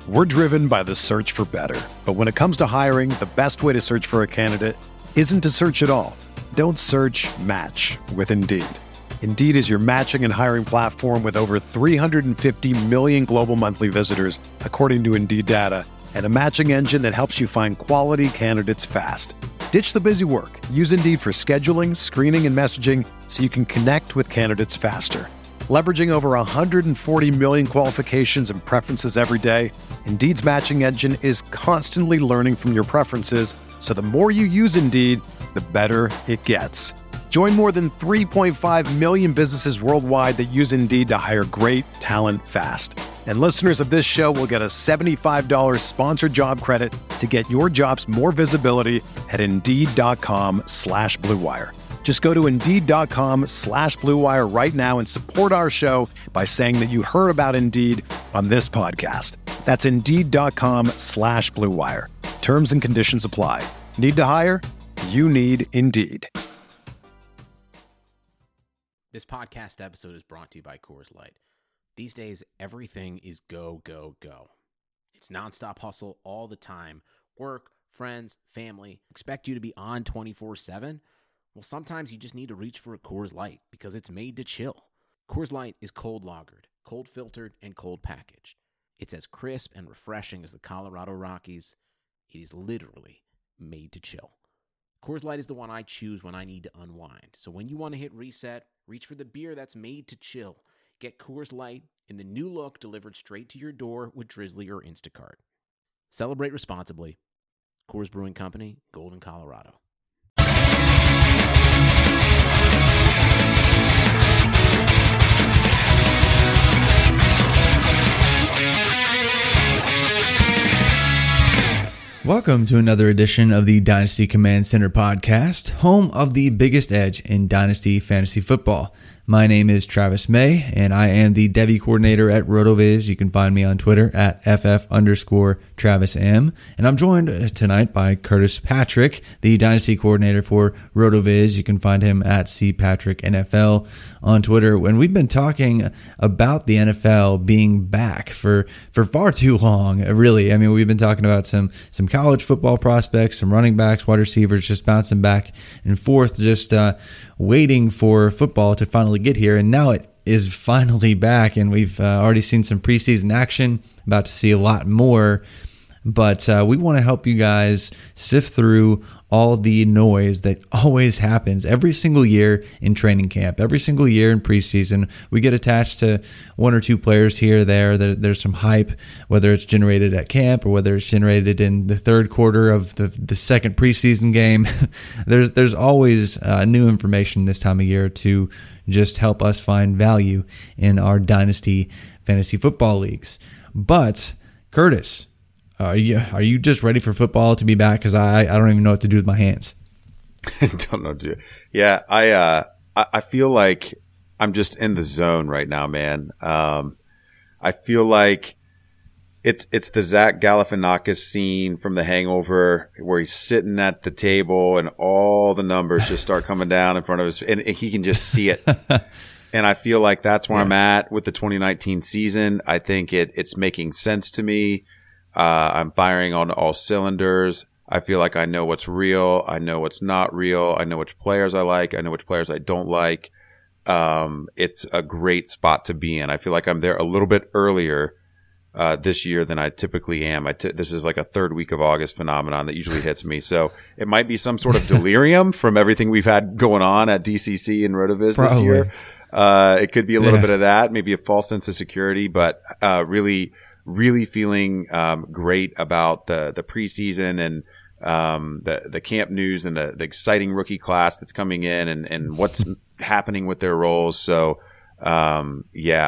We're driven by the search for better. But when it comes to hiring, the best way to search for a candidate isn't to search at all. Don't search, match with Indeed. Indeed is your matching and hiring platform with over 350 million global monthly visitors, according to Indeed data, and a matching engine that helps you find quality candidates fast. Ditch the busy work. Use Indeed for scheduling, screening, and messaging so you can connect with candidates faster. Leveraging over 140 million qualifications and preferences every day, Indeed's matching engine is constantly learning from your preferences, so the more you use Indeed, the better it gets. Join more than 3.5 million businesses worldwide that use Indeed to hire great talent fast. And listeners of this show will get a $75 sponsored job credit to get your jobs more visibility at Indeed.com/Blue Wire. Just go to Indeed.com/Blue Wire right now and support our show by saying that you heard about Indeed on this podcast. That's Indeed.com/Blue Wire. Terms and conditions apply. Need to hire? You need Indeed. This podcast episode is brought to you by Coors Light. These days, everything is go, go, go. It's nonstop hustle all the time. Work, friends, family, expect you to be on 24/7. Well, sometimes you just need to reach for a Coors Light because it's made to chill. Coors Light is cold lagered, cold filtered, and cold packaged. It's as crisp and refreshing as the Colorado Rockies. It is literally made to chill. Coors Light is the one I choose when I need to unwind. So when you want to hit reset, reach for the beer that's made to chill. Get Coors Light in the new look delivered straight to your door with Drizzly or Instacart. Celebrate responsibly. Coors Brewing Company, Golden, Colorado. Welcome to another edition of the Dynasty Command Center podcast, home of the biggest edge in Dynasty Fantasy Football. My name is Travis May, and I am the Devy coordinator at RotoViz. You can find me on Twitter at FF_TravisM. And I'm joined tonight by Curtis Patrick, the Dynasty coordinator for RotoViz. You can find him at CPatrickNFL on Twitter. And we've been talking about the NFL being back for far too long, really. I mean, we've been talking about some college football prospects, some running backs, wide receivers, just bouncing back and forth, just waiting for football to finally get here. And now it is finally back, and we've already seen some preseason action, about to see a lot more. But we want to help you guys sift through all the noise that always happens every single year in training camp, every single year in preseason. We get attached to one or two players here or there. There's some hype, whether it's generated at camp or whether it's generated in the third quarter of the second preseason game. There's always new information this time of year to just help us find value in our Dynasty Fantasy Football leagues. But, Curtis, are you just ready for football to be back? Because I don't even know what to do with my hands. Don't know, dude. Yeah, I feel like I'm just in the zone right now, man. I feel like it's the Zach Galifianakis scene from The Hangover where he's sitting at the table and all the numbers just start coming down in front of us, and he can just see it. And I feel like that's where I'm at with the 2019 season. I think it's making sense to me. I'm firing on all cylinders. I feel like I know what's real. I know what's not real. I know which players I like. I know which players I don't like. It's a great spot to be in. I feel like I'm there a little bit earlier this year than I typically am. This is like a third week of August phenomenon that usually hits me. So it might be some sort of delirium from everything we've had going on at DCC and RotoViz this year. It could be a little bit of that, maybe a false sense of security, but really feeling great about the preseason and the camp news and the exciting rookie class that's coming in and what's happening with their roles. So I'm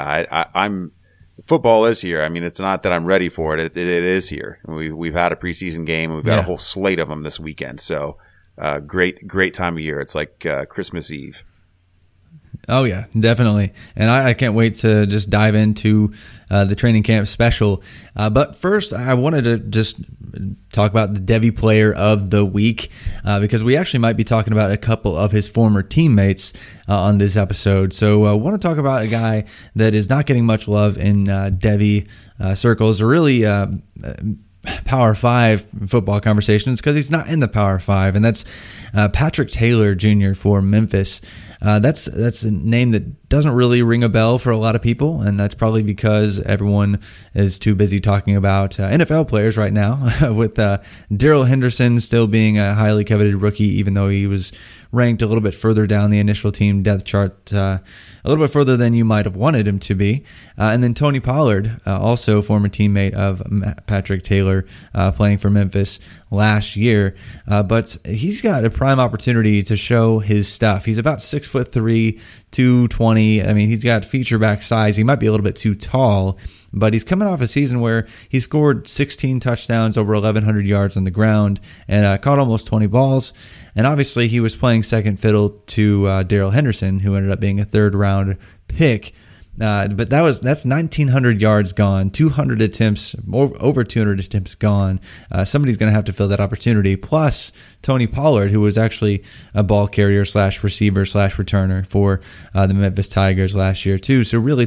football is here. I mean, it's not that I'm ready for it. It is here. We've had a preseason game. We've got a whole slate of them this weekend. So great time of year. It's like Christmas Eve. Oh, yeah, definitely. And I can't wait to just dive into the training camp special. But first, I wanted to just talk about the Devy Player of the Week because we actually might be talking about a couple of his former teammates on this episode. So I want to talk about a guy that is not getting much love in Devy circles, or really Power 5 football conversations, because he's not in the Power 5, and that's Patrick Taylor Jr. for Memphis. That's a name that doesn't really ring a bell for a lot of people, and that's probably because everyone is too busy talking about NFL players right now, with Darrell Henderson still being a highly coveted rookie, even though he was ranked a little bit further down the initial team depth chart, a little bit further than you might have wanted him to be. And then Tony Pollard, also former teammate of Patrick Taylor, playing for Memphis last year. But he's got a prime opportunity to show his stuff. He's about 6'3", 220. I mean, he's got feature back size. He might be a little bit too tall, but he's coming off a season where he scored 16 touchdowns, over 1,100 yards on the ground, and caught almost 20 balls. And obviously, he was playing second fiddle to Darrell Henderson, who ended up being a third-round pick. But that's 1,900 yards gone, 200 attempts, over 200 attempts gone. Somebody's going to have to fill that opportunity. Plus, Tony Pollard, who was actually a ball carrier / receiver / returner for the Memphis Tigers last year, too. So really,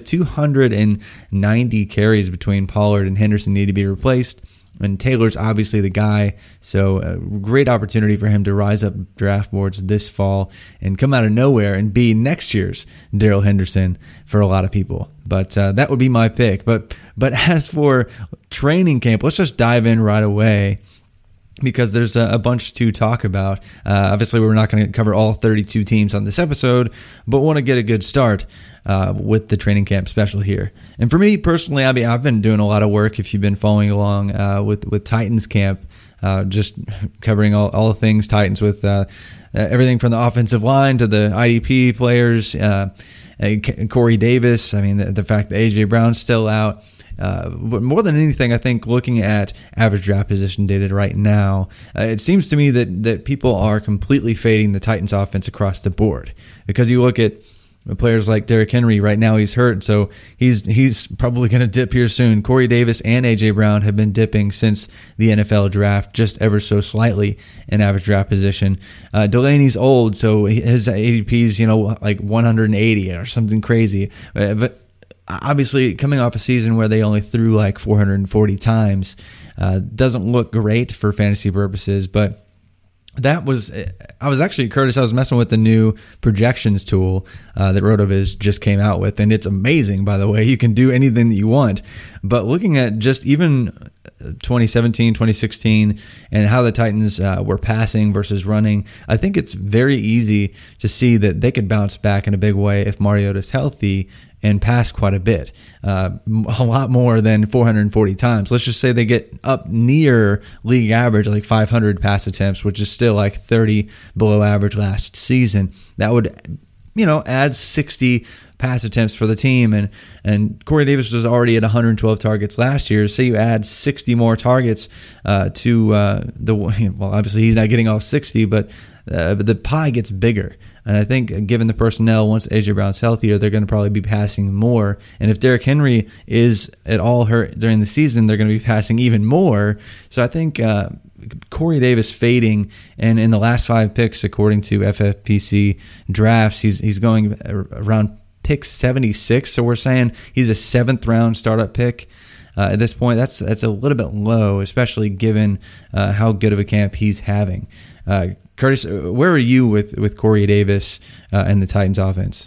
290 carries between Pollard and Henderson need to be replaced. And Taylor's obviously the guy, so a great opportunity for him to rise up draft boards this fall and come out of nowhere and be next year's Darrell Henderson for a lot of people. But that would be my pick. But as for training camp, let's just dive in right away, because there's a bunch to talk about. Obviously, we're not going to cover all 32 teams on this episode, but want to get a good start with the training camp special here. And for me personally, I've been doing a lot of work, if you've been following along with Titans camp, just covering all things Titans, with everything from the offensive line to the IDP players, Corey Davis. I mean, the fact that A.J. Brown's still out. But more than anything, I think looking at average draft position data right now, it seems to me that people are completely fading the Titans offense across the board, because you look at players like Derrick Henry. Right now he's hurt, so he's probably going to dip here soon. Corey Davis and A.J. Brown have been dipping since the NFL draft, just ever so slightly in average draft position. Delaney's old, so his ADP's like 180 or something crazy. But obviously, coming off a season where they only threw like 440 times, doesn't look great for fantasy purposes, but I was messing with the new projections tool that RotoViz just came out with, and it's amazing, by the way. You can do anything that you want. But looking at just even 2017, 2016, and how the Titans were passing versus running, I think it's very easy to see that they could bounce back in a big way if Mariota's healthy and pass quite a bit, a lot more than 440 times. Let's just say they get up near league average, like 500 pass attempts, which is still like 30 below average last season. That would, add 60 pass attempts for the team. And Corey Davis was already at 112 targets last year. So you add 60 more targets to obviously he's not getting all 60, but the pie gets bigger. And I think given the personnel, once A.J. Brown's healthier, they're going to probably be passing more. And if Derrick Henry is at all hurt during the season, they're going to be passing even more. So I think Corey Davis fading, and in the last 5 picks, according to FFPC drafts, he's going around pick 76. So we're saying he's a 7th round startup pick. At this point, that's a little bit low, especially given how good of a camp he's having. Curtis, where are you with Corey Davis and the Titans offense?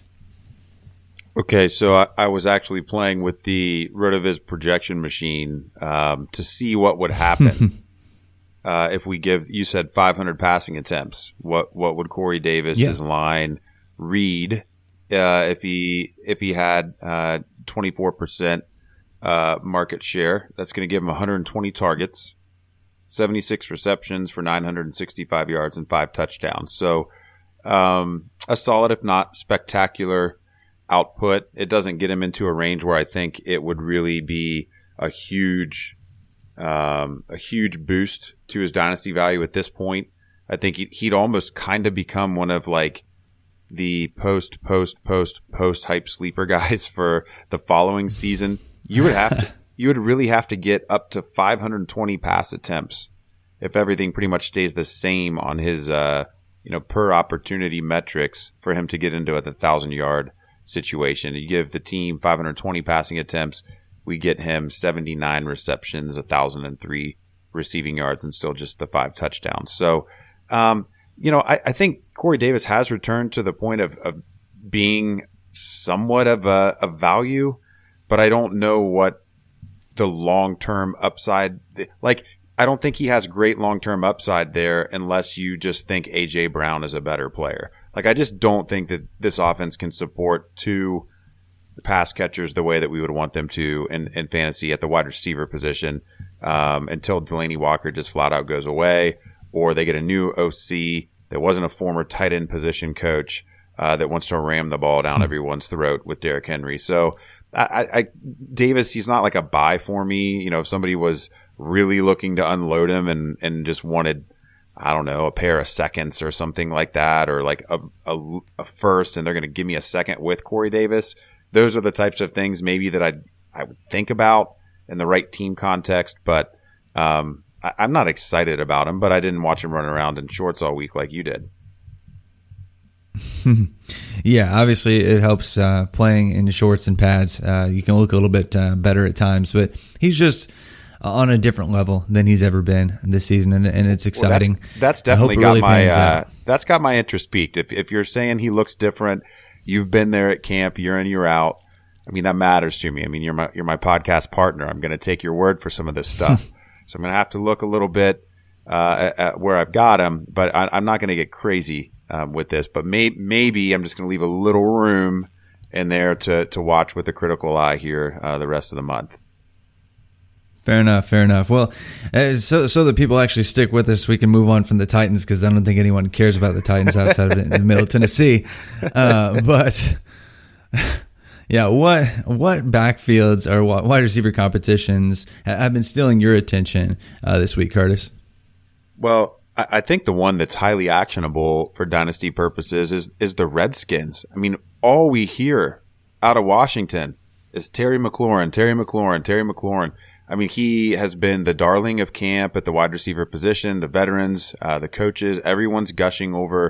Okay, so I was actually playing with the RotoViz projection machine to see what would happen if we you said 500 passing attempts. What would Corey Davis's line read if he had 24% market share? That's going to give him 120 targets, 76 receptions for 965 yards and 5 touchdowns. So a solid, if not spectacular, output. It doesn't get him into a range where I think it would really be a huge boost to his dynasty value at this point. I think he'd almost kind of become one of like the post hype sleeper guys for the following season, you would really have to get up to 520 pass attempts if everything pretty much stays the same on his per opportunity metrics for him to get into a 1,000-yard situation. You give the team 520 passing attempts, we get him 79 receptions, 1,003 receiving yards, and still just the 5 touchdowns. So, I think Corey Davis has returned to the point of being somewhat of a value, but I don't know what the long-term upside, I don't think he has great long-term upside there unless you just think A.J. Brown is a better player. I just don't think that this offense can support 2 pass catchers the way that we would want them to in fantasy at the wide receiver position until Delanie Walker just flat out goes away, or they get a new OC that wasn't a former tight end position coach that wants to ram the ball down everyone's throat with Derrick Henry. So Davis, he's not like a buy for me. If somebody was really looking to unload him and just wanted, I don't know, a pair of seconds or something like that, or like a first, and they're going to give me a second with Corey Davis, those are the types of things maybe that I would think about in the right team context. But I'm not excited about him, but I didn't watch him run around in shorts all week like you did. Yeah, obviously it helps playing in shorts and pads. You can look a little bit better at times, but he's just on a different level than he's ever been this season, and it's exciting. Well, that's definitely got my that's got my interest peaked. If you're saying he looks different, you've been there at camp, year in, year out. I mean, that matters to me. I mean, you're my podcast partner. I'm going to take your word for some of this stuff. So I'm going to have to look a little bit at where I've got him, but I'm not going to get crazy with this. But maybe I'm just going to leave a little room in there to watch with a critical eye here the rest of the month. Fair enough. Well, so that people actually stick with us, we can move on from the Titans, because I don't think anyone cares about the Titans outside of the middle of Tennessee. But yeah, what backfields or what wide receiver competitions have been stealing your attention this week, Curtis? Well, I think the one that's highly actionable for dynasty purposes is the Redskins. I mean, all we hear out of Washington is Terry McLaurin. I mean, he has been the darling of camp at the wide receiver position. The veterans, the coaches, everyone's gushing over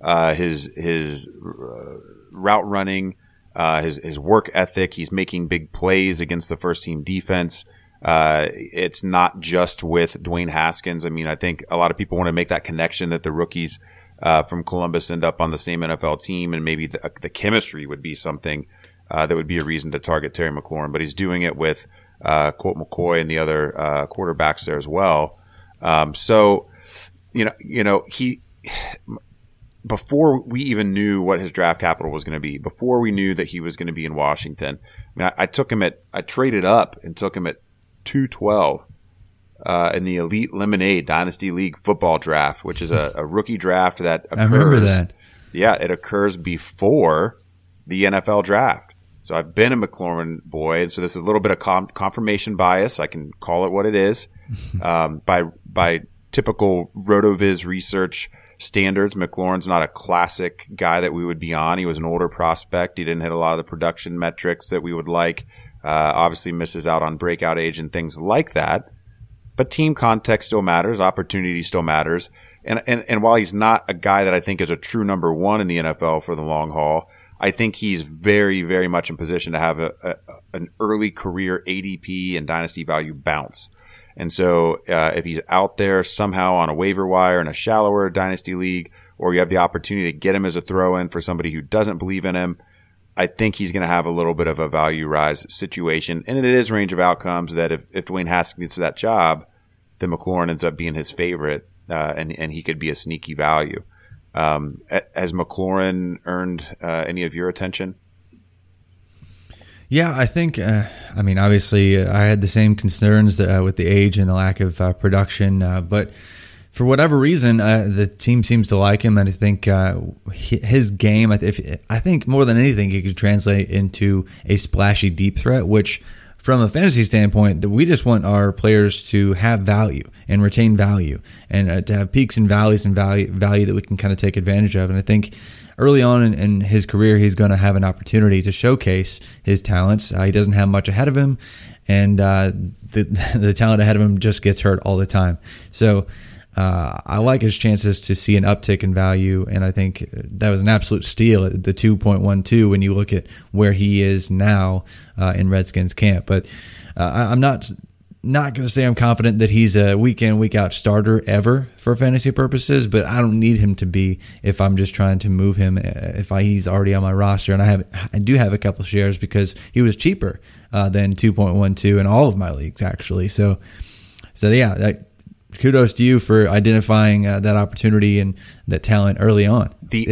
his route running, his work ethic. He's making big plays against the first team defense. It's not just with Dwayne Haskins. I mean, I think a lot of people want to make that connection that the rookies from Columbus end up on the same NFL team, and maybe the chemistry would be something that would be a reason to target Terry McLaurin. But he's doing it with Colt McCoy and the other quarterbacks there as well. So, he, before we even knew what his draft capital was going to be, before we knew that he was going to be in Washington, I mean, I traded up and took him at 212 in the Elite Lemonade Dynasty League football draft, which is a rookie draft that occurs. I remember that. Yeah, it occurs before the NFL draft. So I've been a McLaurin boy, and so this is a little bit of confirmation bias. I can call it what it is. By typical RotoViz research standards, McLaurin's not a classic guy that we would be on. He was an older prospect. He didn't hit a lot of the production metrics that we would like. Obviously misses out on breakout age and things like that. But team context still matters. Opportunity still matters. And while he's not a guy that I think is a true number one in the NFL for the long haul, I think he's very, very much in position to have an early career ADP and dynasty value bounce. And so if he's out there somehow on a waiver wire in a shallower dynasty league, or you have the opportunity to get him as a throw-in for somebody who doesn't believe in him, I think he's going to have a little bit of a value rise situation. And it is range of outcomes that if Dwayne Haskins gets that job, then McLaurin ends up being his favorite, and he could be a sneaky value. Has McLaurin earned any of your attention? Yeah, I think, obviously I had the same concerns with the age and the lack of production, but for whatever reason, the team seems to like him, and I think his game, I think more than anything, he could translate into a splashy deep threat, which from a fantasy standpoint, that we just want our players to have value and retain value, and to have peaks and valleys and value that we can kind of take advantage of. And I think early on in his career, he's going to have an opportunity to showcase his talents. He doesn't have much ahead of him, and the talent ahead of him just gets hurt all the time. So I like his chances to see an uptick in value, and I think that was an absolute steal at the 2.12 when you look at where he is now in Redskins camp. But I'm not going to say I'm confident that he's a week in, week out starter ever for fantasy purposes, but I don't need him to be if I'm just trying to move him if he's already on my roster. And I do have a couple shares because he was cheaper than 2.12 in all of my leagues, actually. So yeah, kudos to you for identifying that opportunity and that talent early on. The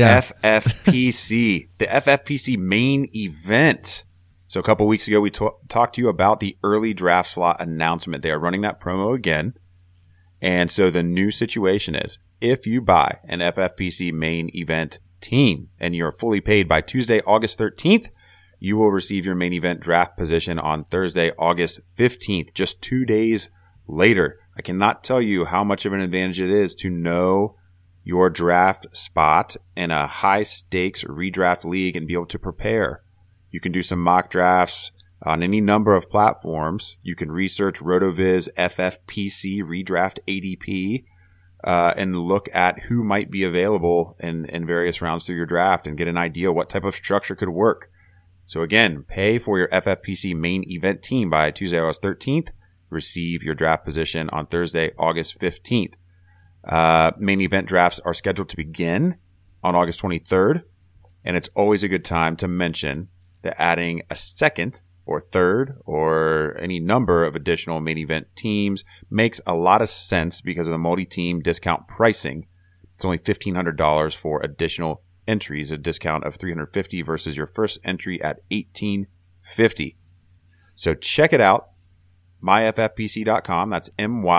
FFPC, the FFPC main event. So a couple weeks ago, we talked to you about the early draft slot announcement. They are running that promo again. And so the new situation is, if you buy an FFPC main event team and you're fully paid by Tuesday, August 13th, you will receive your main event draft position on Thursday, August 15th, just 2 days later. I cannot tell you how much of an advantage it is to know your draft spot in a high-stakes redraft league and be able to prepare. You can do some mock drafts on any number of platforms. You can research RotoViz FFPC redraft ADP and look at who might be available in various rounds through your draft and get an idea what type of structure could work. So again, pay for your FFPC main event team by Tuesday, August 13th. Receive your draft position on Thursday, August 15th. Main event drafts are scheduled to begin on August 23rd, and it's always a good time to mention that adding a second or third or any number of additional main event teams makes a lot of sense because of the multi-team discount pricing. It's only $1,500 for additional entries, a discount of $350 versus your first entry at $1,850. So check it out. myffpc.com. That's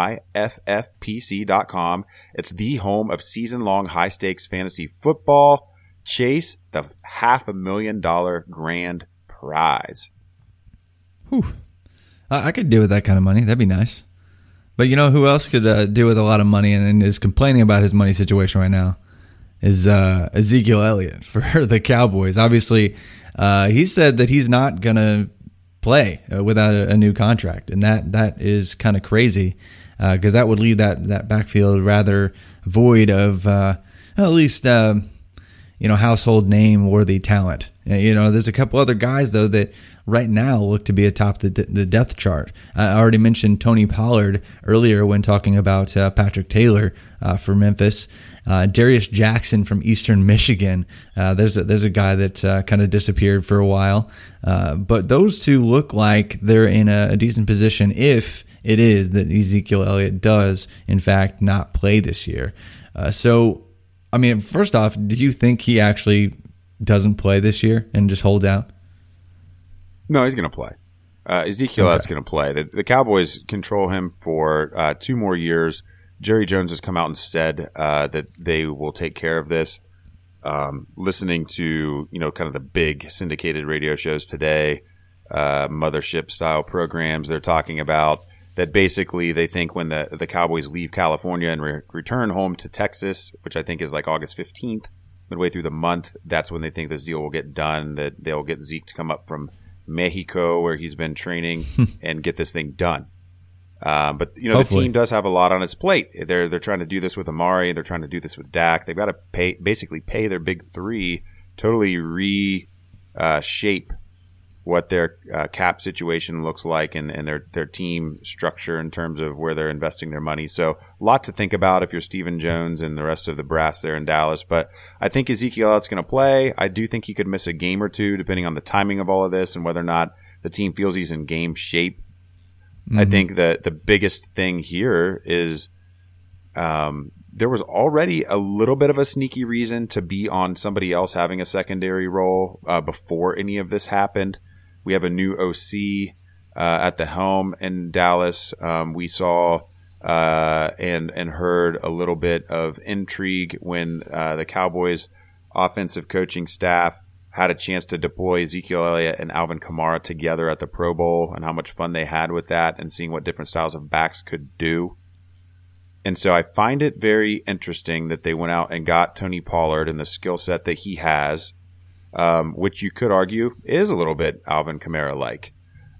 myffpc.com. It's the home of season-long high-stakes fantasy football. Chase the $500,000 grand prize. Whew. I could do with that kind of money. That'd be nice. But you know who else could do with a lot of money and is complaining about his money situation right now is Ezekiel Elliott for the Cowboys. Obviously, he said that he's not going to play without a new contract, and that is kind of crazy because that would leave that backfield rather void of at least household name worthy talent. There's a couple other guys though that right now look to be atop the depth chart. I already mentioned Tony Pollard earlier when talking about Patrick Taylor for Memphis. Darius Jackson from Eastern Michigan. There's a guy that kind of disappeared for a while. But those two look like they're in a decent position if it is that Ezekiel Elliott does, in fact, not play this year. So, I mean, first off, do you think he actually doesn't play this year and just holds out? No, he's going to play. Ezekiel Elliott's going to play. The Cowboys control him for 2 more years. Jerry Jones has come out and said that they will take care of this. Listening to kind of the big syndicated radio shows today, mothership style programs, they're talking about that basically they think when the Cowboys leave California and return home to Texas, which I think is like August 15th, midway through the month, that's when they think this deal will get done, that they'll get Zeke to come up from Mexico where he's been training and get this thing done. But the team does have a lot on its plate. They're trying to do this with Amari. They're trying to do this with Dak. They've got to basically pay their big three, totally reshape what their cap situation looks like and their team structure in terms of where they're investing their money. So a lot to think about if you're Stephen Jones and the rest of the brass there in Dallas. But I think Ezekiel Elliott's going to play. I do think he could miss a game or two depending on the timing of all of this and whether or not the team feels he's in game shape. Mm-hmm. I think that the biggest thing here is there was already a little bit of a sneaky reason to be on somebody else having a secondary role before any of this happened. We have a new OC at the helm in Dallas. We saw and heard a little bit of intrigue when the Cowboys offensive coaching staff had a chance to deploy Ezekiel Elliott and Alvin Kamara together at the Pro Bowl and how much fun they had with that and seeing what different styles of backs could do. And so I find it very interesting that they went out and got Tony Pollard and the skill set that he has, which you could argue is a little bit Alvin Kamara-like.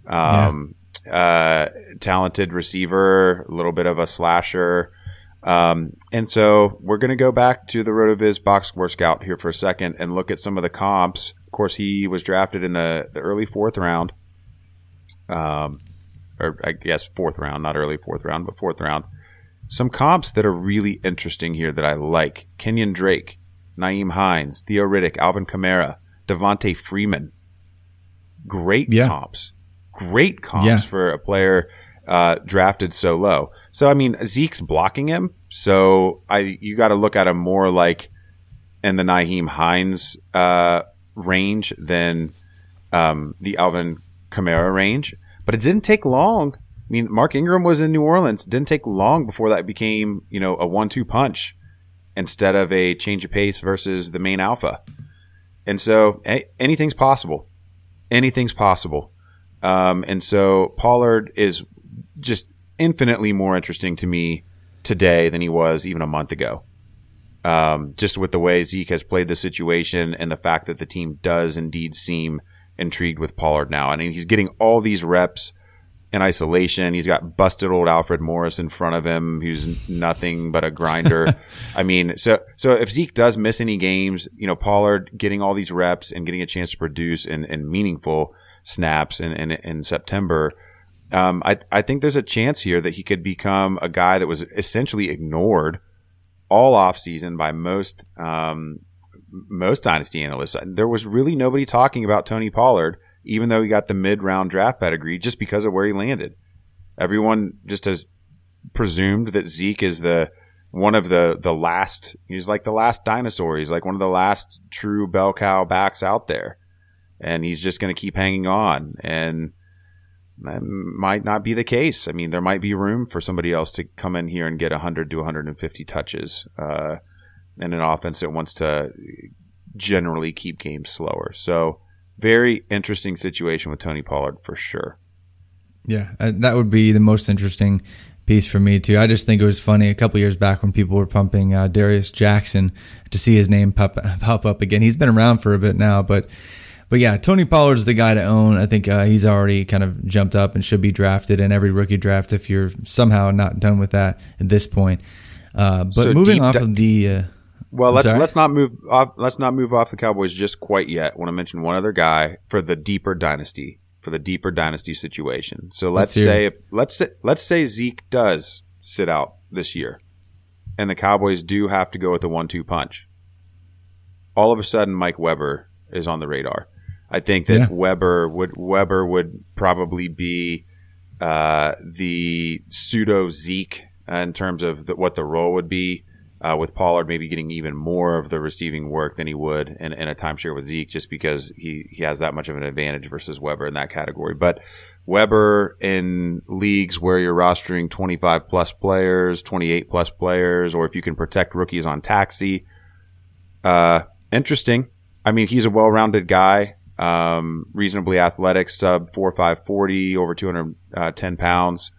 Talented receiver, a little bit of a slasher. And so we're going to go back to the RotoViz box score scout here for a second and look at some of the comps. Of course, he was drafted in the early fourth round. Or I guess fourth round, not early fourth round, but fourth round. Some comps that are really interesting here that I like. Kenyon Drake, Nyheim Hines, Theo Riddick, Alvin Kamara, Devontae Freeman. Great comps. Great comps for a player drafted so low. So, I mean, Zeke's blocking him. So you got to look at him more like in the Nyheim Hines range than the Alvin Kamara range. But it didn't take long. I mean, Mark Ingram was in New Orleans. It didn't take long before that became, a 1-2 punch instead of a change of pace versus the main alpha. And so anything's possible. Anything's possible. And so Pollard is just infinitely more interesting to me today than he was even a month ago. Just with the way Zeke has played the situation and the fact that the team does indeed seem intrigued with Pollard now. I mean, he's getting all these reps in isolation. He's got busted old Alfred Morris in front of him, who's nothing but a grinder. I mean, so if Zeke does miss any games, Pollard getting all these reps and getting a chance to produce in meaningful snaps in September, I think there's a chance here that he could become a guy that was essentially ignored all offseason by most dynasty analysts. There was really nobody talking about Tony Pollard, even though he got the mid-round draft pedigree, just because of where he landed. Everyone just has presumed that Zeke is one of the last. He's like the last dinosaur. He's like one of the last true bell cow backs out there, and he's just going to keep hanging on. And that might not be the case. I mean, there might be room for somebody else to come in here and get 100 to 150 touches in an offense that wants to generally keep games slower. So very interesting situation with Tony Pollard for sure. Yeah, that would be the most interesting piece for me too. I just think it was funny a couple years back when people were pumping Darius Jackson to see his name pop up again. He's been around for a bit now, but yeah, Tony Pollard is the guy to own. I think he's already kind of jumped up and should be drafted in every rookie draft if you're somehow not done with that at this point. But so moving off of the let's not move off the Cowboys just quite yet. I want to mention one other guy for the deeper dynasty situation. So let's say Zeke does sit out this year, and the Cowboys do have to go with the 1-2 punch. All of a sudden, Mike Weber is on the radar. I think that Weber would probably be the pseudo Zeke in terms of what the role would be. With Pollard maybe getting even more of the receiving work than he would in a timeshare with Zeke, just because he has that much of an advantage versus Weber in that category. But Weber in leagues where you're rostering 25 plus players, 28 plus players, or if you can protect rookies on taxi, interesting. I mean, he's a well-rounded guy, reasonably athletic, sub 4.5 40, over 210 pounds.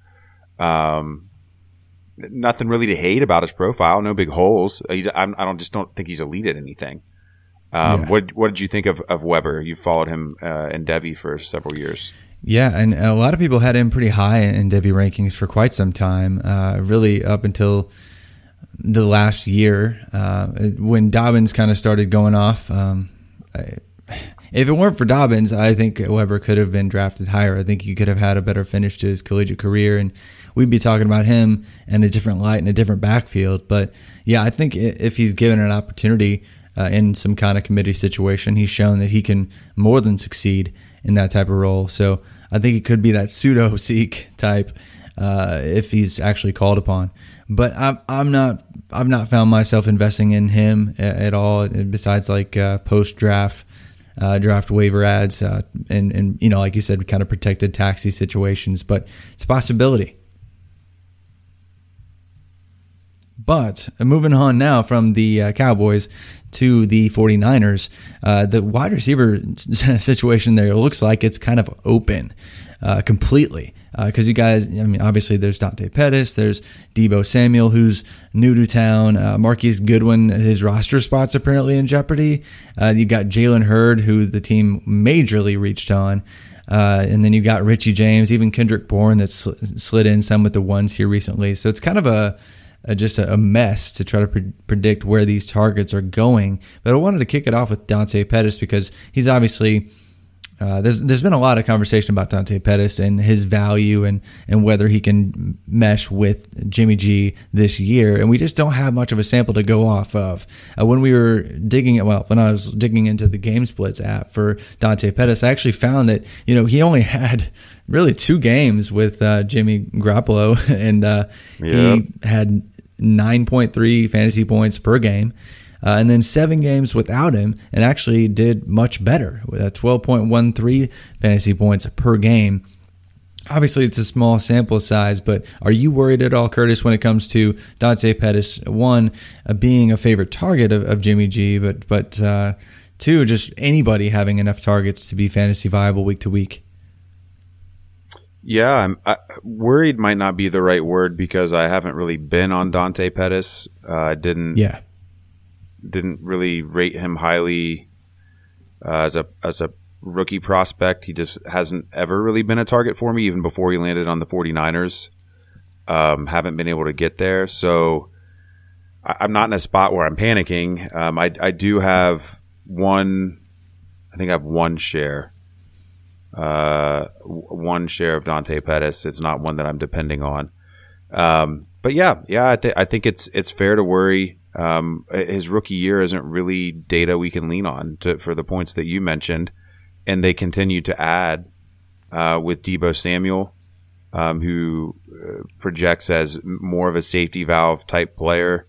Nothing really to hate about his profile. No big holes. I don't think he's elite at anything. What did you think of Weber? You followed him in Devy for several years. Yeah, and a lot of people had him pretty high in Devy rankings for quite some time, really up until the last year when Dobbins kind of started going off. If it weren't for Dobbins, I think Weber could have been drafted higher. I think he could have had a better finish to his collegiate career, and we'd be talking about him in a different light, in a different backfield. But yeah, I think if he's given an opportunity in some kind of committee situation, he's shown that he can more than succeed in that type of role. So I think it could be that pseudo Zeke type if he's actually called upon. But I've not found myself investing in him at all, besides like post draft. Draft waiver ads, and like you said, kind of protected taxi situations, but it's a possibility. But moving on now from the Cowboys to the 49ers, the wide receiver situation there looks like it's kind of open completely. Because you guys, I mean, obviously there's Dante Pettis, there's Deebo Samuel, who's new to town, Marquise Goodwin, his roster spot's apparently in jeopardy. You got Jalen Hurd, who the team majorly reached on. And then you got Richie James, even Kendrick Bourne that slid in some with the ones here recently. So it's kind of just a mess to try to predict where these targets are going. But I wanted to kick it off with Dante Pettis because he's obviously there's been a lot of conversation about Dante Pettis and his value and whether he can mesh with Jimmy G this year. And we just don't have much of a sample to go off of. When I was digging into the Game Splits app for Dante Pettis, I actually found that, he only had really 2 games with Jimmy Garoppolo, and he had 9.3 fantasy points per game. And then 7 games without him and actually did much better with 12.13 fantasy points per game. Obviously, it's a small sample size, but are you worried at all, Curtis, when it comes to Dante Pettis, one, being a favorite target of Jimmy G, but 2, just anybody having enough targets to be fantasy viable week to week? Yeah, worried might not be the right word because I haven't really been on Dante Pettis. I didn't really rate him highly as a rookie prospect. He just hasn't ever really been a target for me, even before he landed on the 49ers. Haven't been able to get there. So I'm not in a spot where I'm panicking. I do have one share. One share of Dante Pettis. It's not one that I'm depending on. But I think it's fair to worry. His rookie year isn't really data we can lean on for the points that you mentioned, and they continue to add with Deebo Samuel, who projects as more of a safety valve type player,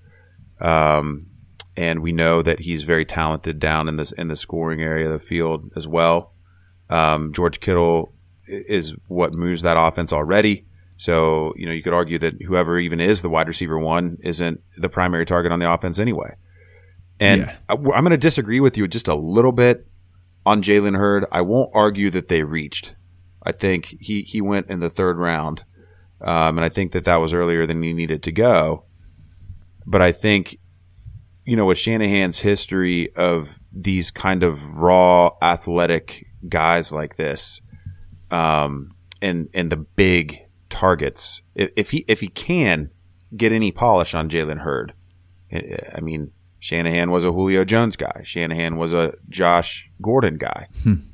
and we know that he's very talented down in the scoring area of the field as well. George Kittle is what moves that offense already. So, you could argue that whoever even is the wide receiver 1 isn't the primary target on the offense anyway. And I'm going to disagree with you just a little bit on Jalen Hurd. I won't argue that they reached. I think he went in the 3rd round, and I think that was earlier than he needed to go. But I think, with Shanahan's history of these kind of raw athletic guys like this, and the big targets, if he can get any polish on Jalen Hurd, I mean, Shanahan was a Julio Jones guy. Shanahan was a Josh Gordon guy.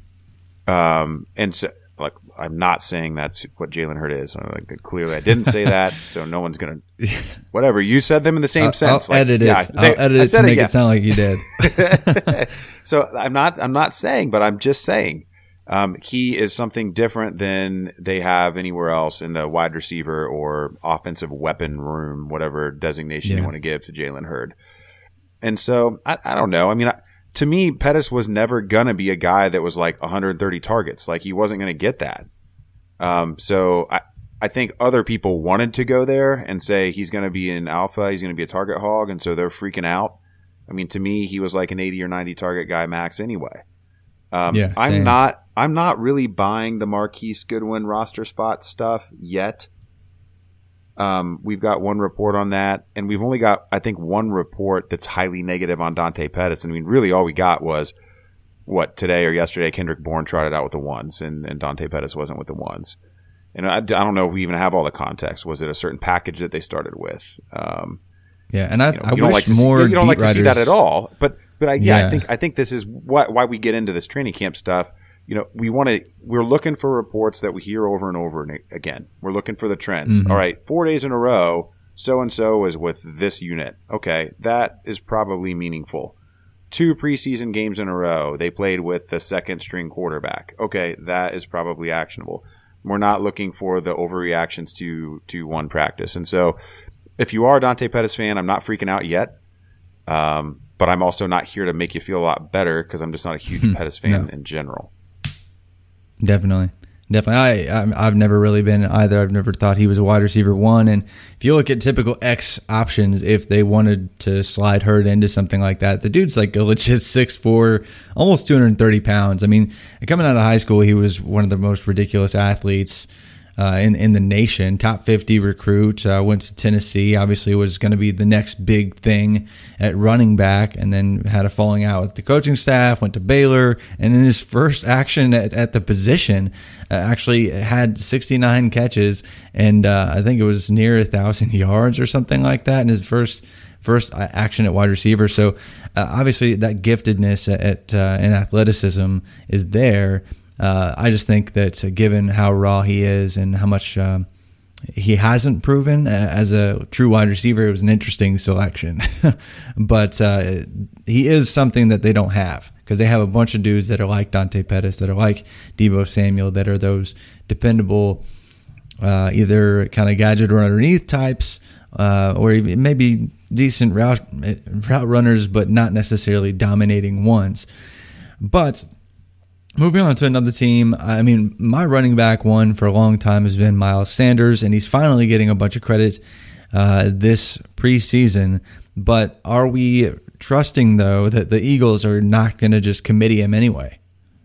And so, I'm not saying that's what Jalen Hurd is. Clearly, I didn't say that, so no one's gonna. Whatever, you said them in the same sense. I'll edit it. I'll edit it to make it sound like you did. So I'm not saying, but I'm just saying. He is something different than they have anywhere else in the wide receiver or offensive weapon room, whatever designation you want to give to Jalen Hurd. And so I don't know. I mean, to me, Pettis was never going to be a guy that was like 130 targets. Like, he wasn't going to get that. So I think other people wanted to go there and say he's going to be an alpha, he's going to be a target hog, and so they're freaking out. I mean, to me, he was like an 80 or 90 target guy max anyway. I'm not really buying the Marquise Goodwin roster spot stuff yet. We've got one report on that, and we've only got, I think, one report that's highly negative on Dante Pettis. I mean, really all we got was today or yesterday, Kendrick Bourne trotted out with the 1s, and Dante Pettis wasn't with the 1s. And I don't know if we even have all the context. Was it a certain package that they started with? And I wish more you don't like to see that at all, but Yeah. I think this is why we get into this training camp stuff. You know, we're looking for reports that we hear over and over and again. We're looking for the trends. Mm-hmm. All right, 4 days in a row, so-and-so is with this unit. Okay, that is probably meaningful. 2 preseason games in a row, they played with the second string quarterback. Okay, that is probably actionable. We're not looking for the overreactions to one practice. And so if you are a Dante Pettis fan, I'm not freaking out yet. But I'm also not here to make you feel a lot better because I'm just not a huge Pettis fan in general. Definitely. Definitely. I've never really been either. I've never thought he was a wide receiver one. And if you look at typical X options, if they wanted to slide Hurd into something like that, the dude's like a legit 6'4", almost 230 pounds. I mean, coming out of high school, he was one of the most ridiculous athletes in the nation. Top 50 recruit, went to Tennessee, obviously was going to be the next big thing at running back, and then had a falling out with the coaching staff, went to Baylor, and in his first action at the position, actually had 69 catches, and I think it was near 1,000 yards or something like that in his first action at wide receiver. So obviously that giftedness and athleticism is there. I just think that given how raw he is and how much he hasn't proven as a true wide receiver, it was an interesting selection. But he is something that they don't have, because they have a bunch of dudes that are like Dante Pettis, that are like Deebo Samuel, that are those dependable either kind of gadget or underneath types, or even maybe decent route runners, but not necessarily dominating ones. But moving on to another team, I mean, my running back one for a long time has been Miles Sanders, and he's finally getting a bunch of credit this preseason. But are we trusting, though, that the Eagles are not going to just committee him anyway?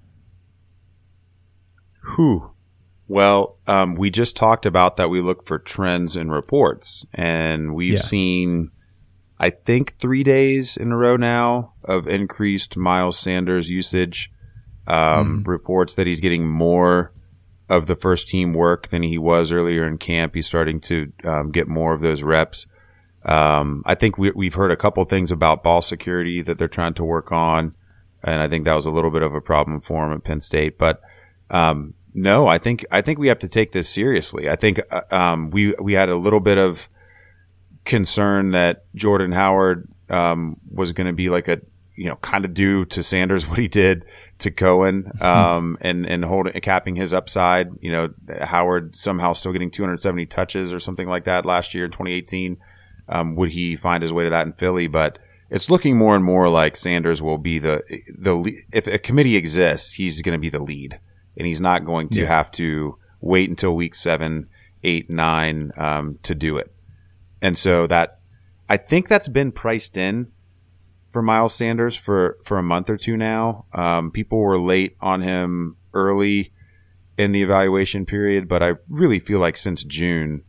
Well, we just talked about that we look for trends and reports, and we've seen, I think, 3 days in a row now of increased Miles Sanders usage. Reports that he's getting more of the first team work than he was earlier in camp. He's starting to get more of those reps. I think we've heard a couple things about ball security that they're trying to work on, and I think that was a little bit of a problem for him at Penn State. But no, I think we have to take this seriously. I think we had a little bit of concern that Jordan Howard was going to be like kind of do to Sanders what he did to Cohen, and capping his upside. Howard somehow still getting 270 touches or something like that last year in 2018. Would he find his way to that in Philly? But it's looking more and more like Sanders will be the if a committee exists, he's going to be the lead, and he's not going to have to wait until week 7, 8, 9 to do it. And so that, I think that's been priced in for Miles Sanders for a month or two now. People were late on him early in the evaluation period, but I really feel like since June,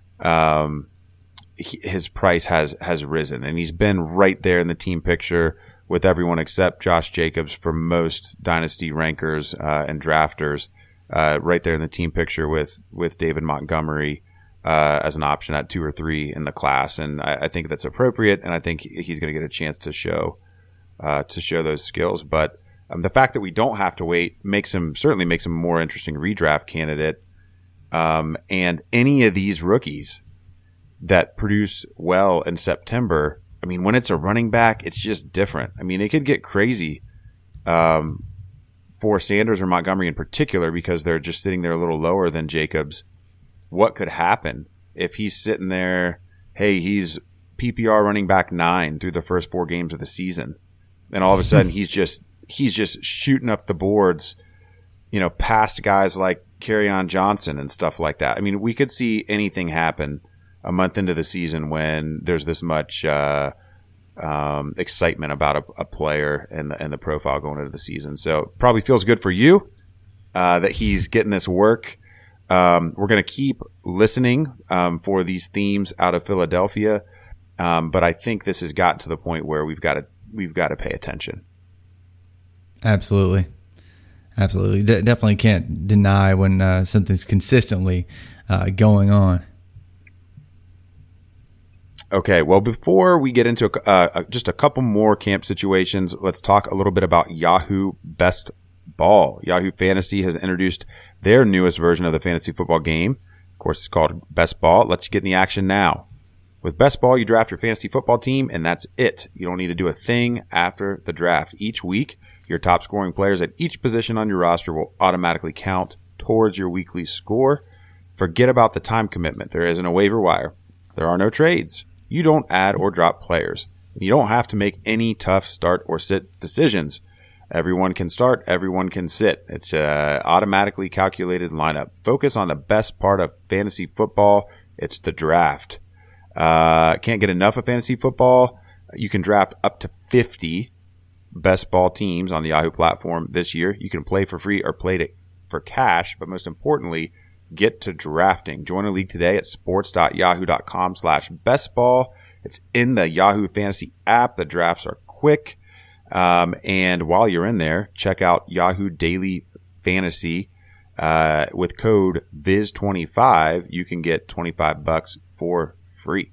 his price has risen, and he's been right there in the team picture with everyone except Josh Jacobs for most dynasty rankers and drafters, right there in the team picture with David Montgomery as an option at 2 or 3 in the class. And I think that's appropriate, and I think he's going to get a chance to show those skills. But the fact that we don't have to wait certainly makes him a more interesting redraft candidate. And any of these rookies that produce well in September, I mean, when it's a running back, it's just different. I mean, it could get crazy for Sanders or Montgomery in particular, because they're just sitting there a little lower than Jacobs. What could happen if he's sitting there? Hey, he's PPR running back 9 through the first 4 games of the season, and all of a sudden he's just shooting up the boards, past guys like Kerryon Johnson and stuff like that. I mean, we could see anything happen a month into the season when there's this much excitement about a player and the profile going into the season. So probably feels good for you that he's getting this work. We're going to keep listening for these themes out of Philadelphia, but I think this has gotten to the point where we've got to pay attention. Absolutely. Definitely can't deny when something's consistently going on. Okay, well, before we get into just a couple more camp situations, let's talk a little bit about Yahoo Best Ball. Yahoo Fantasy has introduced their newest version of the fantasy football game. Of course, it's called Best Ball. It lets you get in the action now. With Best Ball, you draft your fantasy football team, and that's it. You don't need to do a thing after the draft. Each week, your top scoring players at each position on your roster will automatically count towards your weekly score. Forget about the time commitment. There isn't a waiver wire. There are no trades. You don't add or drop players. You don't have to make any tough start or sit decisions. Everyone can start. Everyone can sit. It's a automatically calculated lineup. Focus on the best part of fantasy football. It's the draft. Can't get enough of fantasy football. You can draft up to 50 best ball teams on the Yahoo platform this year. You can play for free or play for cash, but most importantly, get to drafting. Join a league today at sports.yahoo.com/bestball. It's in the Yahoo Fantasy app. The drafts are quick. And while you're in there, check out Yahoo Daily Fantasy. With code VIZ25, you can get $25 for free.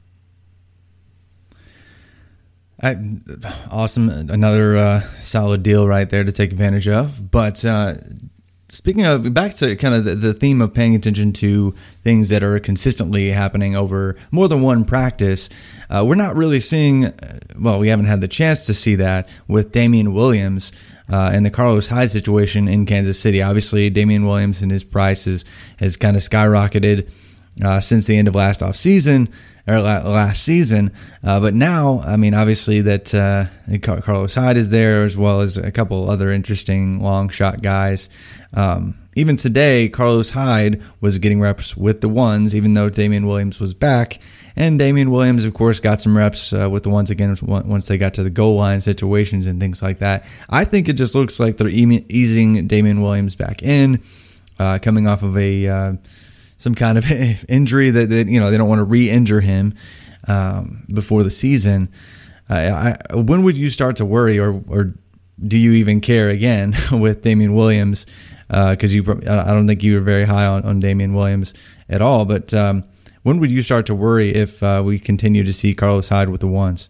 Awesome. Another solid deal right there to take advantage of. But speaking of, back to kind of the theme of paying attention to things that are consistently happening over more than one practice, we're not really seeing, we haven't had the chance to see that with Damien Williams and the Carlos Hyde situation in Kansas City. Obviously, Damien Williams and his price has kind of skyrocketed since the end of last season. But now, I mean, obviously that Carlos Hyde is there, as well as a couple other interesting long shot guys. Even today, Carlos Hyde was getting reps with the ones, even though Damien Williams was back. And Damien Williams, of course, got some reps with the ones again once they got to the goal line situations and things like that. I think it just looks like they're easing Damien Williams back in, coming off of some kind of injury that they don't want to re-injure him before the season. When would you start to worry, or do you even care again with Damien Williams? Because I don't think you were very high on Damien Williams at all. But when would you start to worry if we continue to see Carlos Hyde with the ones?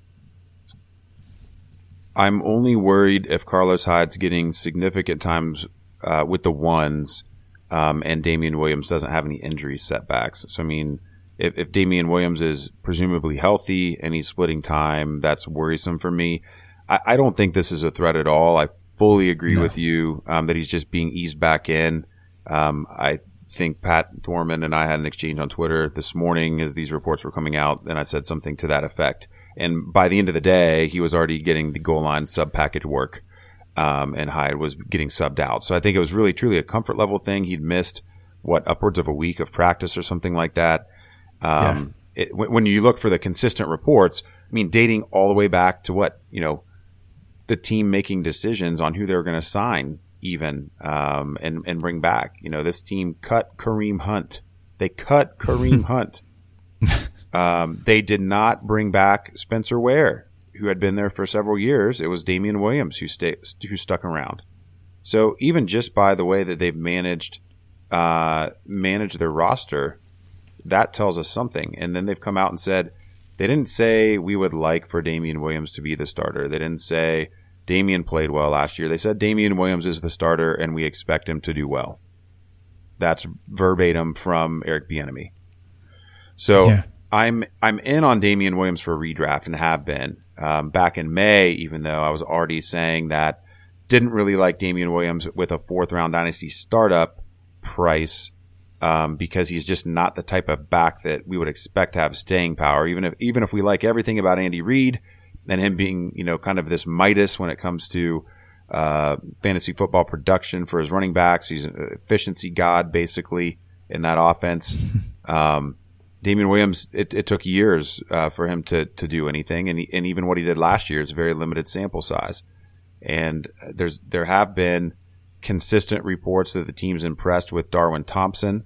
I'm only worried if Carlos Hyde's getting significant times with the ones, and Damien Williams doesn't have any injury setbacks. So, I mean, if Damien Williams is presumably healthy and he's splitting time, that's worrisome for me. I don't think this is a threat at all. I fully agree with you that he's just being eased back in. I think Pat Thorman and I had an exchange on Twitter this morning as these reports were coming out, and I said something to that effect. And by the end of the day, he was already getting the goal line sub-package work, and Hyde was getting subbed out. So I think it was really, truly a comfort level thing. He'd missed, upwards of a week of practice or something like that. When you look for the consistent reports, I mean, dating all the way back to the team making decisions on who they were going to sign even, and bring back. This team cut Kareem Hunt. They cut Kareem Hunt. They did not bring back Spencer Ware, who had been there for several years. It was Damien Williams who stuck around. So even just by the way that they've managed their roster, that tells us something. And then they've come out and said, they didn't say we would like for Damien Williams to be the starter. They didn't say Damien played well last year. They said Damien Williams is the starter and we expect him to do well. That's verbatim from Eric Bieniemy. So I'm in on Damien Williams for a redraft and have been back in May, even though I was already saying that didn't really like Damien Williams with a 4th round dynasty startup price, because he's just not the type of back that we would expect to have staying power. Even if we like everything about Andy Reid and him being, kind of this Midas when it comes to fantasy football production for his running backs, he's an efficiency god basically in that offense. Damien Williams, it took years for him to do anything, and even what he did last year is a very limited sample size. And there have been consistent reports that the team's impressed with Darwin Thompson,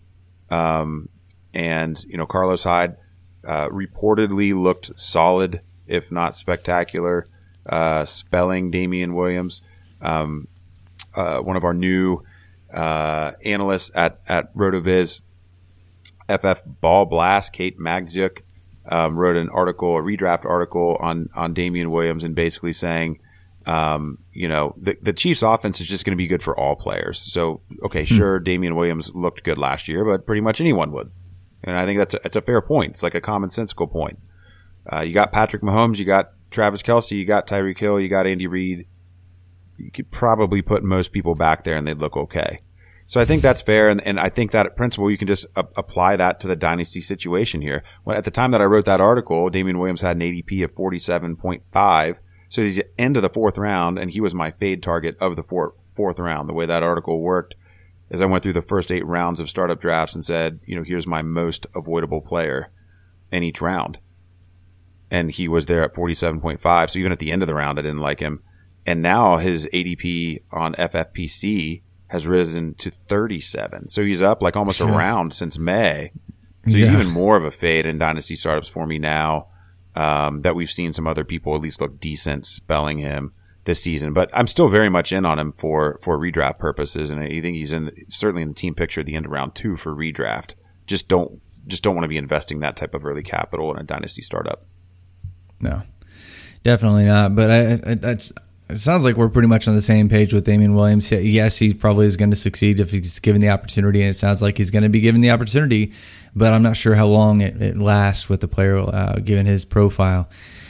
and Carlos Hyde reportedly looked solid, if not spectacular, spelling Damien Williams. One of our new analysts at RotoViz, FF Ball Blast, Kate Magdziuk, wrote a redraft article on Damien Williams, and basically saying, the Chiefs offense is just going to be good for all players. So, okay, sure, Damien Williams looked good last year, but pretty much anyone would. And I think that's a fair point. It's like a commonsensical point. You got Patrick Mahomes, you got Travis Kelce, you got Tyreek Hill, you got Andy Reid. You could probably put most people back there and they'd look okay. So I think that's fair, and I think that principle, you can just apply that to the dynasty situation here. At the time that I wrote that article, Damien Williams had an ADP of 47.5, So he's at the end of the 4th round, and he was my fade target of the fourth round. The way that article worked is I went through the first 8 rounds of startup drafts and said, here's my most avoidable player in each round. And he was there at 47.5. So even at the end of the round, I didn't like him. And now his ADP on FFPC has risen to 37. So he's up like almost a round since May. So he's even more of a fade in dynasty startups for me now, that we've seen some other people at least look decent spelling him this season. But I'm still very much in on him for redraft purposes. And I think he's certainly in the team picture at the end of round 2 for redraft. Just don't want to be investing that type of early capital in a dynasty startup. No, definitely not. But it sounds like we're pretty much on the same page with Damian Williams. Yes, he probably is going to succeed if he's given the opportunity, and it sounds like he's going to be given the opportunity, but I'm not sure how long it lasts with the player given his profile.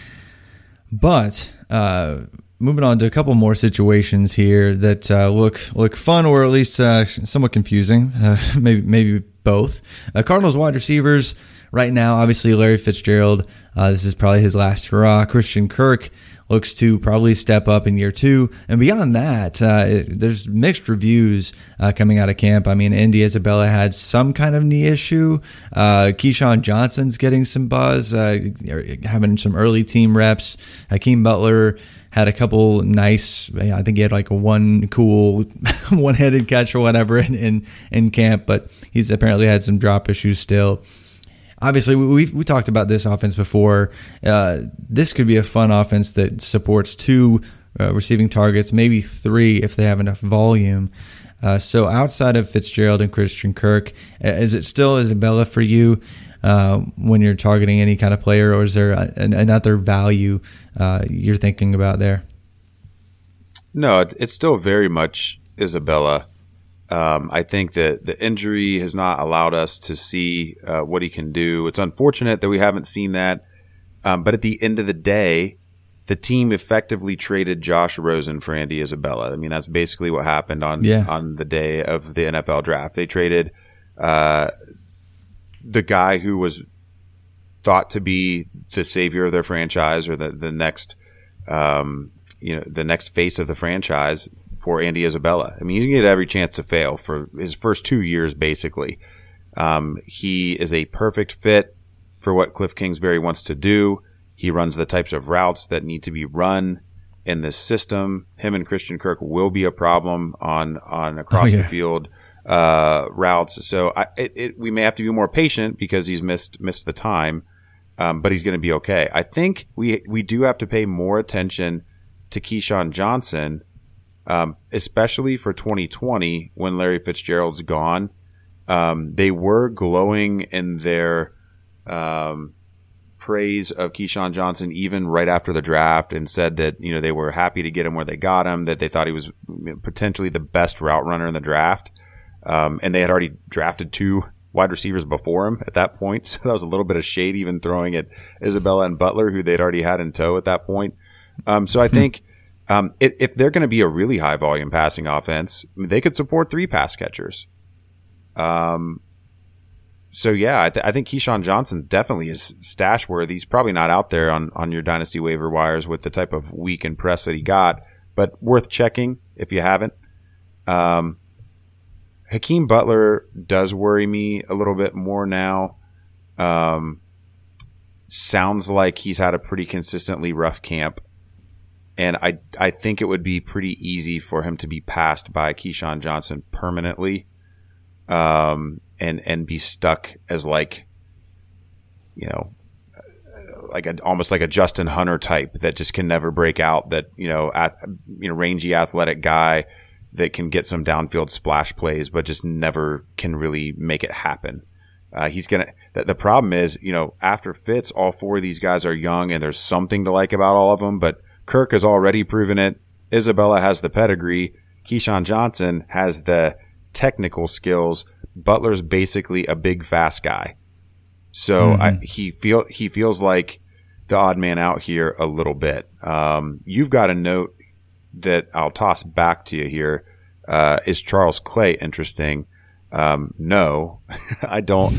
But moving on to a couple more situations here that look fun or at least somewhat confusing, maybe both. Cardinals wide receivers right now, obviously Larry Fitzgerald, this is probably his last hurrah. Christian Kirk looks to probably step up in year 2. And beyond that, there's mixed reviews coming out of camp. I mean, Andy Isabella had some kind of knee issue. Keyshawn Johnson's getting some buzz, having some early team reps. Hakeem Butler had a couple nice, I think he had like one cool one-headed catch or whatever in camp, but he's apparently had some drop issues still. Obviously, we talked about this offense before. This could be a fun offense that supports 2 receiving targets, maybe 3 if they have enough volume. So outside of Fitzgerald and Christian Kirk, is it still Isabella for you when you're targeting any kind of player, or is there another value you're thinking about there? No, it's still very much Isabella. I think that the injury has not allowed us to see what he can do. It's unfortunate that we haven't seen that. But at the end of the day, the team effectively traded Josh Rosen for Andy Isabella. I mean, that's basically what happened on the day of the NFL draft. They traded the guy who was thought to be the savior of their franchise, or the next the next face of the franchise, for Andy Isabella. I mean, he's going to get every chance to fail for his first 2 years, basically. He is a perfect fit for what Cliff Kingsbury wants to do. He runs the types of routes that need to be run in this system. Him and Christian Kirk will be a problem on across the field routes. So we may have to be more patient because he's missed the time, but he's going to be okay. I think we do have to pay more attention to Keyshawn Johnson, especially for 2020 when Larry Fitzgerald's gone. They were glowing in their praise of Keyshawn Johnson even right after the draft, and said that they were happy to get him where they got him, that they thought he was potentially the best route runner in the draft, and they had already drafted 2 wide receivers before him at that point, so that was a little bit of shade even throwing at Isabella and Butler, who they'd already had in tow at that point. So I think if they're going to be a really high volume passing offense, they could support 3 pass catchers. So yeah, I think Keyshawn Johnson definitely is stash worthy. He's probably not out there on your dynasty waiver wires with the type of week and press that he got, but worth checking if you haven't. Hakeem Butler does worry me a little bit more now. Sounds like he's had a pretty consistently rough camp. And I think it would be pretty easy for him to be passed by Keyshawn Johnson permanently, and be stuck as almost like a Justin Hunter type that just can never break out. That rangy athletic guy that can get some downfield splash plays, but just never can really make it happen. The problem is, after Fitz, all 4 of these guys are young, and there's something to like about all of them, but Kirk has already proven it. Isabella has the pedigree. Keyshawn Johnson has the technical skills. Butler's basically a big, fast guy. So he feels like the odd man out here a little bit. You've got a note that I'll toss back to you here. Is Charles Clay interesting? No, I don't.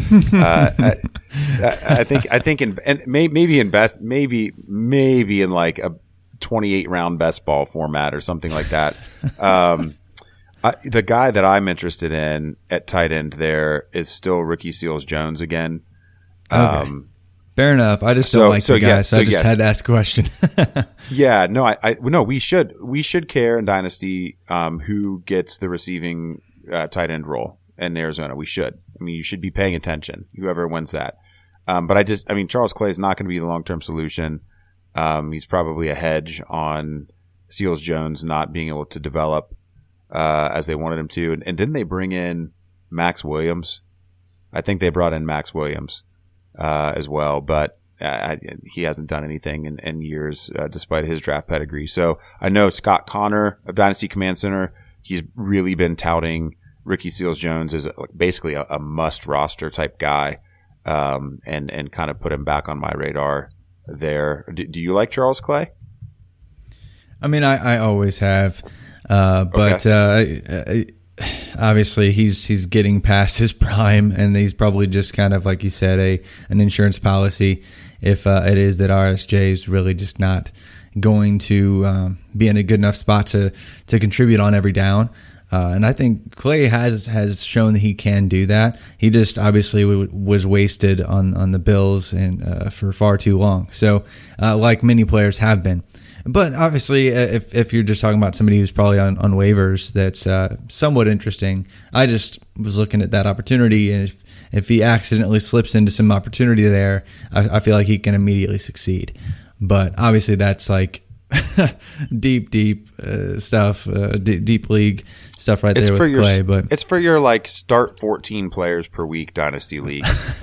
I think maybe in like a 28 round best ball format or something like that. The guy that I'm interested in at tight end there is still Ricky Seals-Jones again. Okay. Fair enough. I just don't like the guy, so I just had to ask a question. Yeah, no, we should care in Dynasty who gets the receiving tight end role in Arizona. We should. I mean, you should be paying attention, whoever wins that. But Charles Clay is not going to be the long-term solution. He's probably a hedge on Seals-Jones not being able to develop as they wanted him to. And didn't they bring in Max Williams? I think they brought in Max Williams as well, but he hasn't done anything in years despite his draft pedigree. So I know Scott Connor of Dynasty Command Center, he's really been touting Ricky Seals-Jones as basically a must-roster type guy, and kind of put him back on my radar there. Do you like Charles Clay? I mean, I always have, but obviously he's getting past his prime, and he's probably just kind of, like you said, an insurance policy if it is that RSJ is really just not going to be in a good enough spot to contribute on every down. And I think Clay has shown that he can do that. He just obviously was wasted on the Bills and for far too long. So like many players have been. But obviously, if you're just talking about somebody who's probably on waivers, that's somewhat interesting. I just was looking at that opportunity, and if he accidentally slips into some opportunity there, I feel like he can immediately succeed. But obviously, that's like deep stuff, deep league stuff right there with Clay. But it's for your like start 14 players per week dynasty league.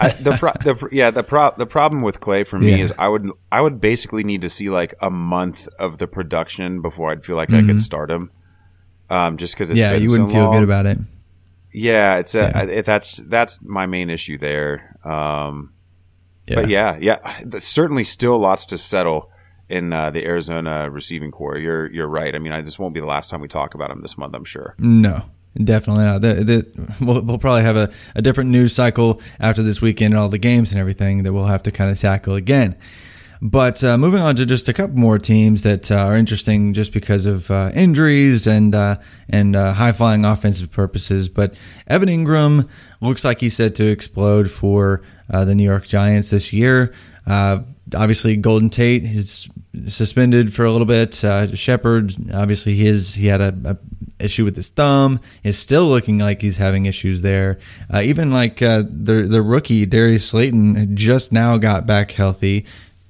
The problem with Clay for me is I would basically need to see like a month of the production before I'd feel like I could start him. Just because you wouldn't feel good about it. Yeah, that's my main issue there. But there's certainly still lots to settle in the Arizona receiving core. You're right. I mean, this won't be the last time we talk about him this month, I'm sure. No, definitely not. We'll probably have a different news cycle after this weekend and all the games and everything that we'll have to kind of tackle again. But moving on to just a couple more teams that are interesting just because of injuries and high-flying offensive purposes. But Evan Ingram looks like he's set to explode for the New York Giants this year. Obviously, Golden Tate is suspended for a little bit. Shepard, obviously, he had a issue with his thumb. He's still looking like he's having issues there. Even like the rookie, Darius Slayton, just now got back healthy.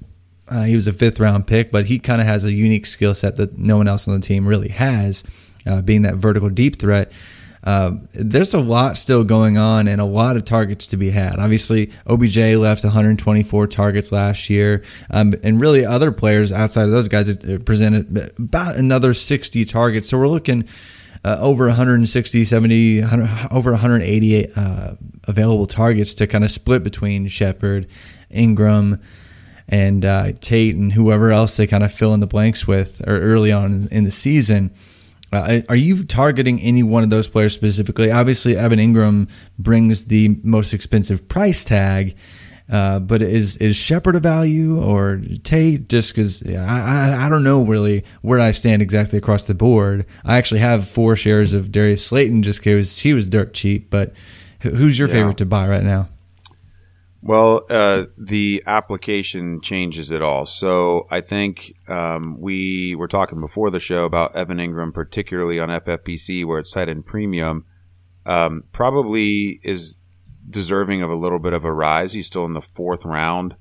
He was a 5th-round pick, but he kind of has a unique skill set that no one else on the team really has, being that vertical deep threat. There's a lot still going on and a lot of targets to be had. Obviously, OBJ left 124 targets last year, and really other players outside of those guys presented about another 60 targets. So we're looking over 160, 70, over 180 available targets to kind of split between Shepard, Ingram, and Tate, and whoever else they kind of fill in the blanks with early on in the season. Are you targeting any one of those players specifically? Obviously, Evan Ingram brings the most expensive price tag, but is Shepard a value or Tate? Just because I don't know really where I stand exactly across the board. I actually have 4 shares of Darius Slayton just because he was dirt cheap. But who's your favorite to buy right now? Well, the application changes it all. So I think we were talking before the show about Evan Ingram, particularly on FFPC, where it's tight end premium, probably is deserving of a little bit of a rise. He's still in the 4th round.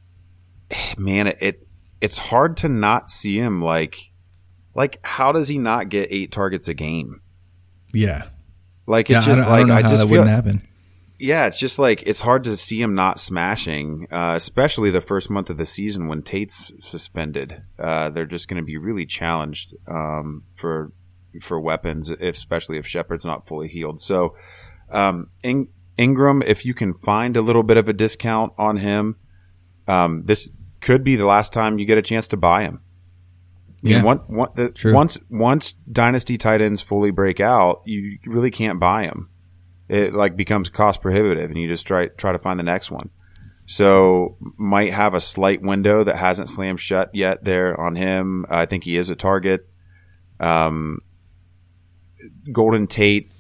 Man, it's hard to not see him. Like how does he not get 8 targets a game? Yeah. Like it's just I don't know how that wouldn't happen. Yeah, it's just like it's hard to see him not smashing, especially the first month of the season when Tate's suspended. They're just going to be really challenged for weapons, especially if Shepard's not fully healed. So Ingram, if you can find a little bit of a discount on him, this could be the last time you get a chance to buy him. Yeah, once dynasty tight ends fully break out, you really can't buy them. It like becomes cost prohibitive, and you just try to find the next one. So might have a slight window that hasn't slammed shut yet there on him. I think he is a target. Golden Tate,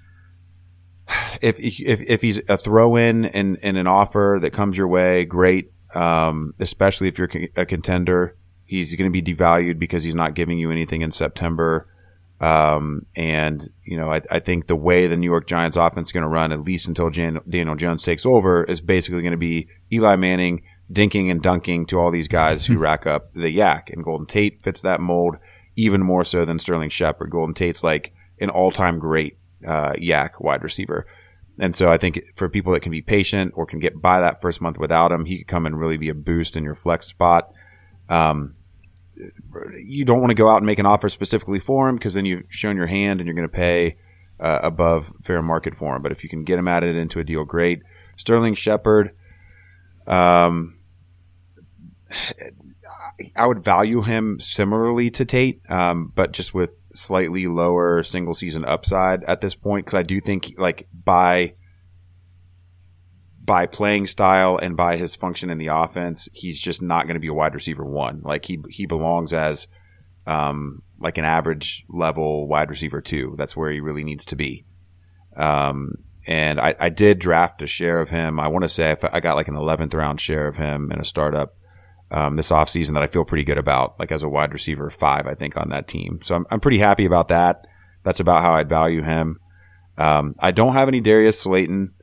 if he's a throw-in in an offer that comes your way, great. Especially if you're a contender, he's going to be devalued because he's not giving you anything in September. And I think the way the New York Giants offense is going to run, at least until Daniel Jones takes over, is basically going to be Eli Manning dinking and dunking to all these guys who rack up the yak. And Golden Tate fits that mold even more so than Sterling Shepard. Golden Tate's like an all-time great yak wide receiver. And so I think for people that can be patient or can get by that first month without him, he could come and really be a boost in your flex spot. You don't want to go out and make an offer specifically for him because then you've shown your hand and you're going to pay above fair market for him. But if you can get him added into a deal, great. Sterling Shepard, I would value him similarly to Tate, but just with slightly lower single season upside at this point, because I do think like by playing style and by his function in the offense, he's just not going to be a wide receiver one. Like he belongs as like an average level wide receiver 2. That's where he really needs to be. And I did draft a share of him. I want to say I got like an 11th round share of him in a startup this offseason that I feel pretty good about, like as a wide receiver 5, I think, on that team. So I'm pretty happy about that. That's about how I'd value him. I don't have any Darius Slayton.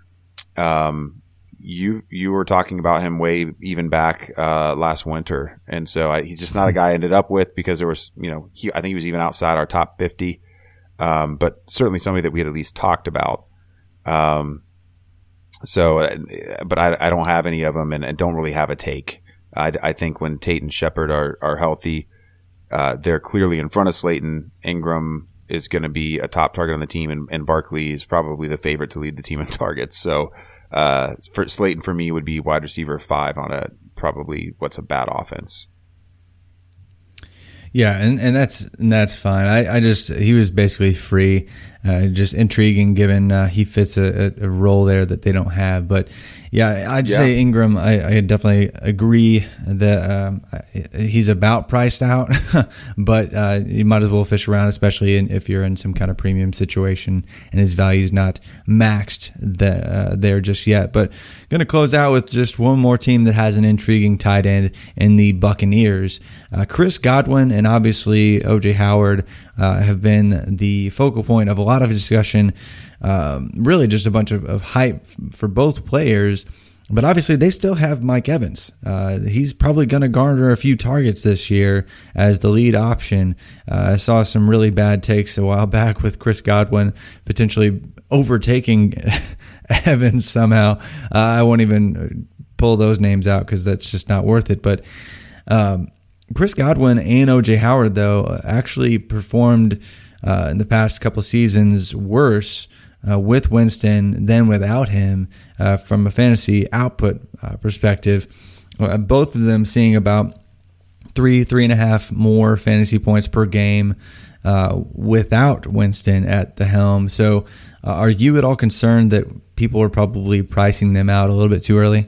You were talking about him way even back last winter, and so he's just not a guy I ended up with because there was, I think he was even outside our top 50, but certainly somebody that we had at least talked about. But I don't have any of them, and don't really have a take. I think when Tate and Shepard are healthy, they're clearly in front of Slayton. Ingram is going to be a top target on the team, and Barkley is probably the favorite to lead the team in targets. So for Slayton, for me, would be wide receiver 5 on what's a bad offense. Yeah, and that's fine. He was basically free, just intriguing given he fits a role there that they don't have. But yeah, I'd say Ingram. I definitely agree that he's about priced out, but you might as well fish around, especially if you're in some kind of premium situation and his value is not maxed there just yet. But going to close out with just one more team that has an intriguing tight end in the Buccaneers. Chris Godwin and obviously O.J. Howard have been the focal point of a lot of discussion, really just a bunch of hype for both players. But obviously they still have Mike Evans. He's probably going to garner a few targets this year as the lead option. I saw some really bad takes a while back with Chris Godwin potentially overtaking Evans somehow. I won't even pull those names out because that's just not worth it. But Chris Godwin and O.J. Howard, though, actually performed in the past couple of seasons worse with Winston than without him from a fantasy output perspective. Both of them seeing about 3.5 more fantasy points per game without Winston at the helm. So are you at all concerned that people are probably pricing them out a little bit too early?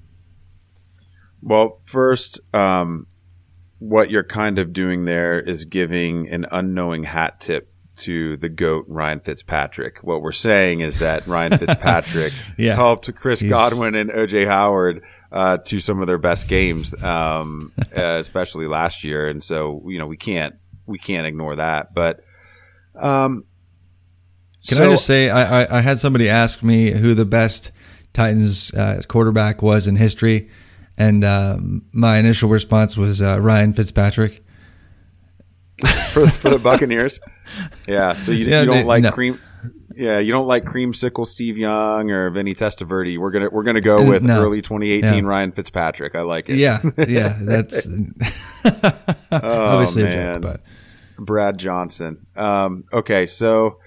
Well, first, what you're kind of doing there is giving an unknowing hat tip to the GOAT, Ryan Fitzpatrick. What we're saying is that Ryan Fitzpatrick helped Chris Godwin and O.J. Howard to some of their best games, especially last year. And so, we can't ignore that. But Can I just say, I had somebody ask me who the best Titans quarterback was in history, and my initial response was Ryan Fitzpatrick. for the Buccaneers. Yeah. So you don't like cream. Yeah, you don't like creamsicle Steve Young or Vinny Testaverde. We're gonna go with early 2018 Ryan Fitzpatrick. I like it. Yeah, that's obviously a joke, but Brad Johnson. Okay, so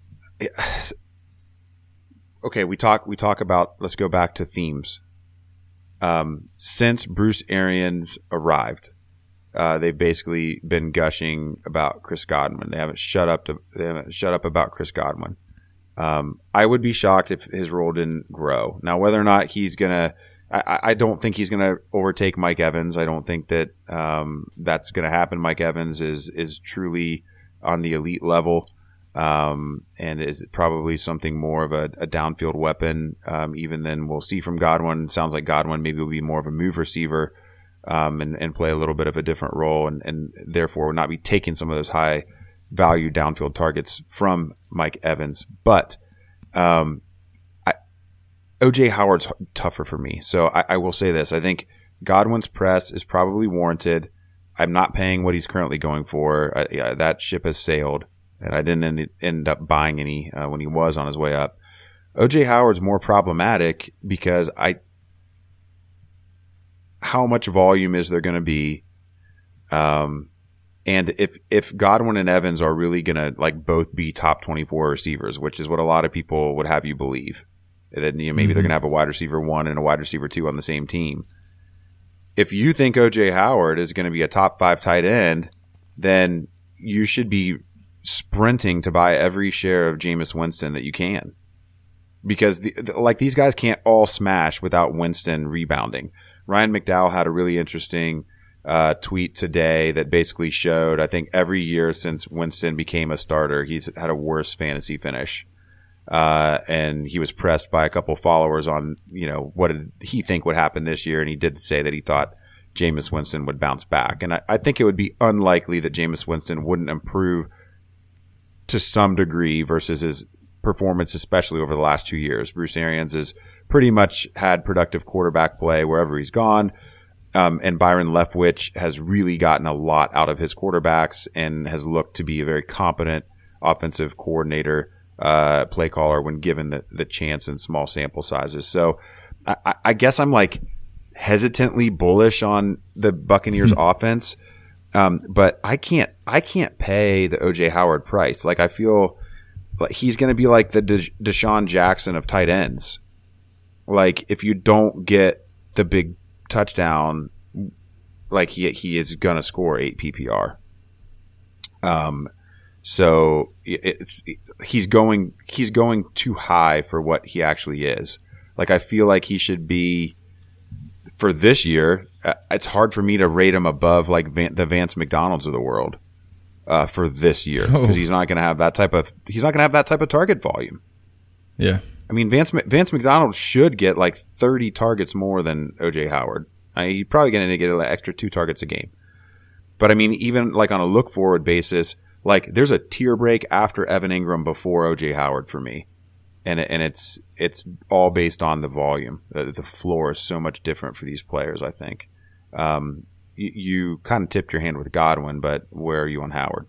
we talk about. Let's go back to themes. Since Bruce Arians arrived, they've basically been gushing about Chris Godwin. They haven't shut up about Chris Godwin. I would be shocked if his role didn't grow. Now, whether or not he's gonna, I don't think he's going to overtake Mike Evans. I don't think that that's going to happen. Mike Evans is truly on the elite level, and is probably something more of a downfield weapon, even than we'll see from Godwin. It sounds like Godwin maybe will be more of a move receiver, and play a little bit of a different role, and therefore not be taking some of those high value downfield targets from Mike Evans. But OJ Howard's tougher for me. So I will say this. I think Godwin's press is probably warranted. I'm not paying what he's currently going for. That ship has sailed, and I didn't end up buying any when he was on his way up. OJ Howard's more problematic because how much volume is there going to be? And if Godwin and Evans are really going to like both be top 24 receivers, which is what a lot of people would have you believe, that maybe they're going to have a wide receiver 1 and a wide receiver 2 on the same team. If you think OJ Howard is going to be a top 5 tight end, then you should be sprinting to buy every share of Jameis Winston that you can, because these guys can't all smash without Winston rebounding. Ryan McDowell had a really interesting tweet today that basically showed, I think every year since Winston became a starter, he's had a worse fantasy finish. And he was pressed by a couple followers on, what did he think would happen this year? And he did say that he thought Jameis Winston would bounce back. And I think it would be unlikely that Jameis Winston wouldn't improve to some degree versus his performance, especially over the last 2 years. Bruce Arians has pretty much had productive quarterback play wherever he's gone. And Byron Leftwich has really gotten a lot out of his quarterbacks and has looked to be a very competent offensive coordinator, play caller when given the chance in small sample sizes. So I guess I'm like hesitantly bullish on the Buccaneers offense. But I can't pay the OJ Howard price. Like, I feel like he's going to be like the Deshaun Jackson of tight ends. Like, if you don't get the big touchdown, like he is going to score 8 PPR. So he's going too high for what he actually is. Like, I feel like he should be, for this year, it's hard for me to rate him above like the Vance McDonalds of the world for this year, because he's not going to have that type of target volume. Yeah. I mean, Vance McDonald should get like 30 targets more than OJ Howard. He's probably going to get an extra 2 targets a game. But I mean, even like on a look forward basis, like there's a tier break after Evan Ingram before OJ Howard for me. And it's all based on the volume. The floor is so much different for these players, I think. You kind of tipped your hand with Godwin, but where are you on Howard?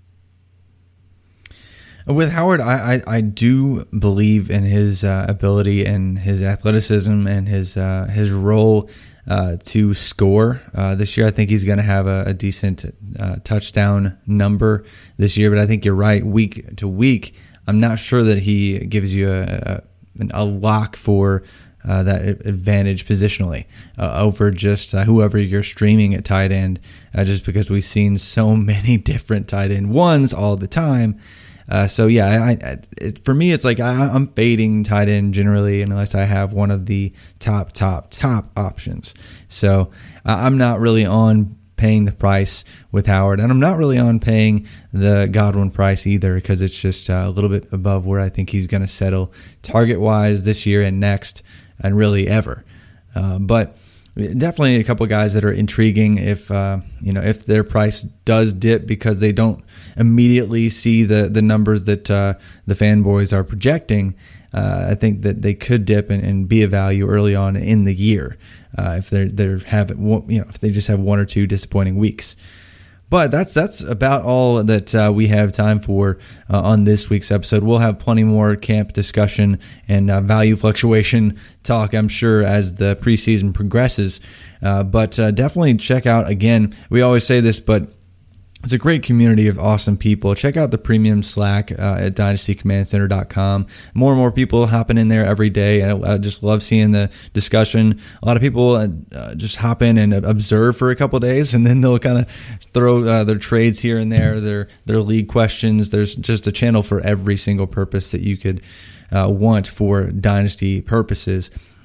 With Howard, I do believe in his ability and his athleticism and his role to score this year. I think he's going to have a decent touchdown number this year, but I think you're right. Week to week, I'm not sure that he gives you a lock for that advantage positionally over just whoever you're streaming at tight end, just because we've seen so many different tight end ones all the time. So yeah, for me, it's like I'm fading tight end generally unless I have one of the top options. So I'm not really on paying the price with Howard, and I'm not really on paying the Godwin price either, because it's just a little bit above where I think he's going to settle target-wise this year and next, and really ever. But definitely a couple of guys that are intriguing if their price does dip because they don't immediately see the numbers that the fanboys are projecting. I think that they could dip and be a value early on in the year if if they just have 1 or 2 disappointing weeks. But that's about all that we have time for on this week's episode. We'll have plenty more camp discussion and value fluctuation talk, I'm sure, as the preseason progresses. But definitely check out, again, we always say this, but it's a great community of awesome people. Check out the premium Slack at dynastycommandcenter.com. More and more people hopping in there every day. I just love seeing the discussion. A lot of people just hop in and observe for a couple of days, and then they'll kind of throw their trades here and there, their league questions. There's just a channel for every single purpose that you could want for dynasty purposes.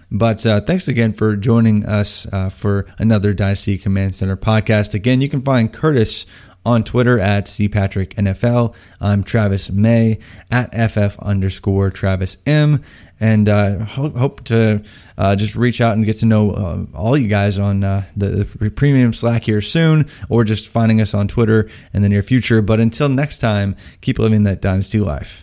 But thanks again for joining us for another Dynasty Command Center podcast. Again, you can find Curtis on Twitter at cpatricknfl. I'm Travis May at ff_TravisM. And hope to just reach out and get to know all you guys on the premium Slack here soon, or just finding us on Twitter in the near future. But until next time, keep living that Dynasty life.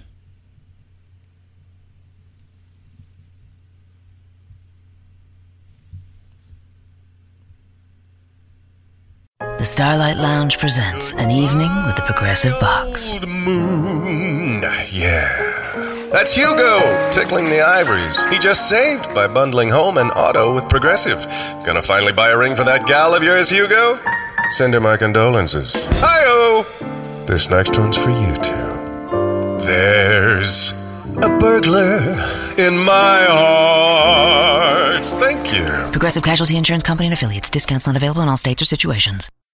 The Starlight Lounge presents An Evening with the Progressive Box. Old moon, yeah. That's Hugo, tickling the ivories. He just saved by bundling home and auto with Progressive. Gonna finally buy a ring for that gal of yours, Hugo? Send her my condolences. Hi-oh! This next one's for you two. There's a burglar in my heart. Thank you. Progressive Casualty Insurance Company and Affiliates. Discounts not available in all states or situations.